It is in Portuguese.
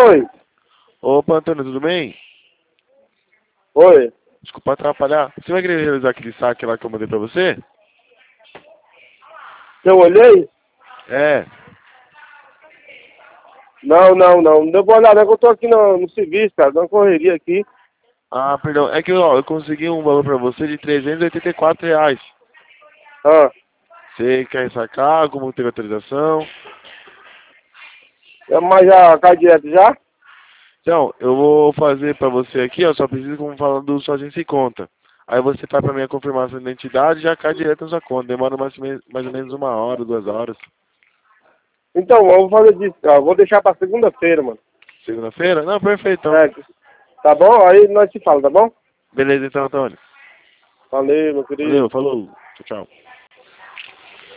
Oi. Opa, Antônio, tudo bem? Oi. Desculpa atrapalhar. Você vai querer realizar aquele saque lá que eu mandei pra você? Eu olhei? É. Não. Não deu boa olhada, que eu tô aqui no serviço, cara. Dá uma correria aqui. Ah, perdão. É que ó, eu consegui um valor pra você de R$ 384. Ah. Você quer sacar? Como teve autorização? Mas já cai direto já? Então, eu vou fazer pra você aqui, ó, só preciso como falar do sozinho sem conta. Aí você faz pra mim a confirmação de identidade e já cai direto na sua conta. Demora mais ou menos 1 hora, 2 horas. Então, eu vou fazer disso, cara. Vou deixar pra segunda-feira, mano. Segunda-feira? Não, perfeito, então. É, tá bom? Aí nós se fala, tá bom? Beleza, então, Antônio. Valeu, meu Valeu, querido. falou. Tchau, tchau.